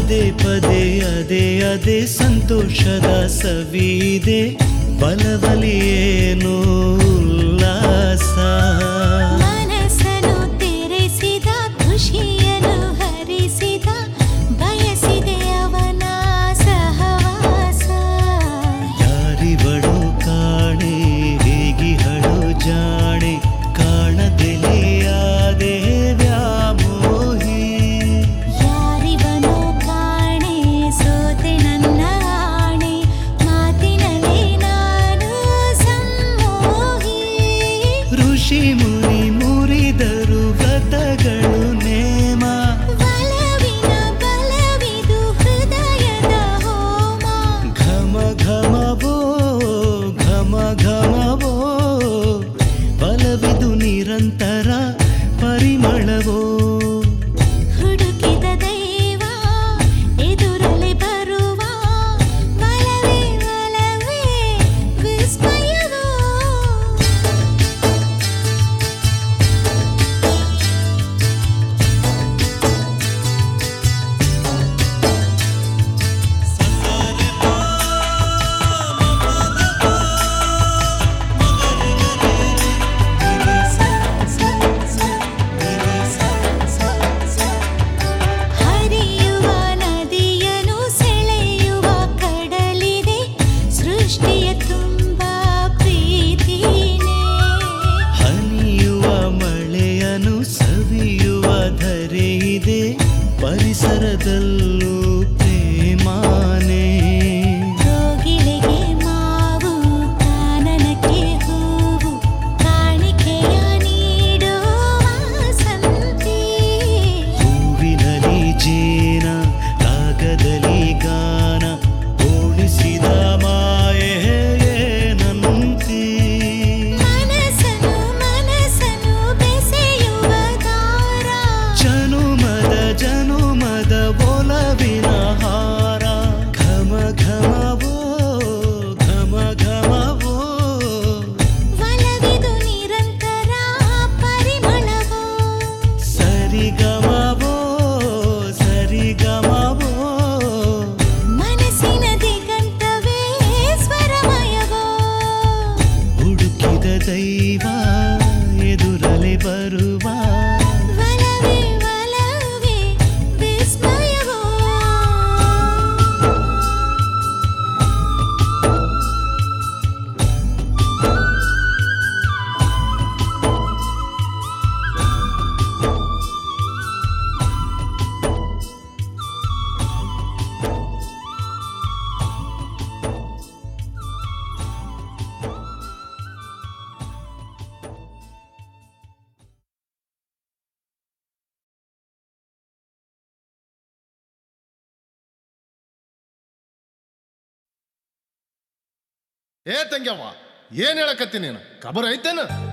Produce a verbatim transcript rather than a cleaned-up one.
ಪದೇ ಪದೇ ಅದೇ ಅದೇ ಸಂತೋಷದ ಸವಿದೆ ಬಲಬಲಿಯೇನು ಉಲ್ಲಾಸ ಮನಸ್ಸನ್ನು ತೆರೆಸಿದ ಖುಷಿಯನ್ನು ಹರಿಸಿದ ಬಯಸಿದೆ ಅವನ ಸಹವಾಸ ಯಾರಿವಳು ಕಾಣೆ ಹೇಗಿಹಳು ಜಾಣೆ ಕಾಣದೆಲೆಯಾದೆ ವ್ಯಾಮೋಹಿ ಯಾರಿವನು ಕಾಣೆ ಸೋತೆ ನನ್ನ ಆಣೆ ಮಾತಿನಲ್ಲಿ ನಾನು ಸಮ್ಮೋಹಿ ಋಷಿ ಮುನಿ ಮುರಿದರು ವ್ರತಗಳು ನೇಮ ಬಲವಿನ ಬಲವಿದು ಹೃದಯದ ಹೋಮ ಘಮ ಘಮವೋ ಘಮ ಘಮವೋ ಬಲವಿದು ನಿರಂತರ ಪರಿಮಳವೋ ಹುಡುಕಿದ ದೈವ ಎದುರಲೆ ಬರುವ ಬಲವೇ ಬಲವೇ ವಿಸ್ಮಯವೋ ಹರಿಯುವ ನದಿಯನು ಸೆಳೆಯುವ ಕಡಲಿದೆ ಸೃಷ್ಟಿಯ ತುಂಬ ಪ್ರೀತಿನೇ ಹನಿಯುವ ಮಳೆಯನು ಸವಿಯುವ ಧರೆಯಿದೆ ಪರಿಸರದಲ್ಲೂ ಪ್ರೇಮಾನೇ ಕೋಗಿಲೆಗೆ ಮಾವು ಕಾನನಕ್ಕೆ ಹೂವು ಕಾಣಿಕೆಯ ನೀಡುವ ಸಂತಿ ಹೂವಿನಲಿ ಜೇನ ರಾಗದಲ್ಲಿ ಗಾನ ಓಣಿಸಿದ ಮಾಯೆ ಏನಂತೀ ಮನಸ್ಸನು ಮನಸ್ಸನು ಬೆಸೆಯುವ ದಾರ ಜನುಮದ ಜನುಮದ ಒಲವಿನ ಹಾರ ಘಮ ಘಮವೋ ಘಮ ಘಮವೋ ಒಲವಿದು ನಿರಂತರ ಪರಿಮಳವೋ ಸರಿಗಮವೋ ಸರಿಗಮವೋ ಮನಸ್ಸಿನ ದಿಗಂತವೇ ಸ್ವರಮಯವೋ ಹುಡುಕಿದ ದೈವ ಎದುರಲೆ ಬರುವ ಒಲವೇ ಒಲವೇ ವಿಸ್ಮಯವೋ ಏ ತಂಗ್ಯವ್ವ ಏನ್ ಹೇಳಕತ್ತಿ ನೀನು ಖಬರ್ ಐತೇನ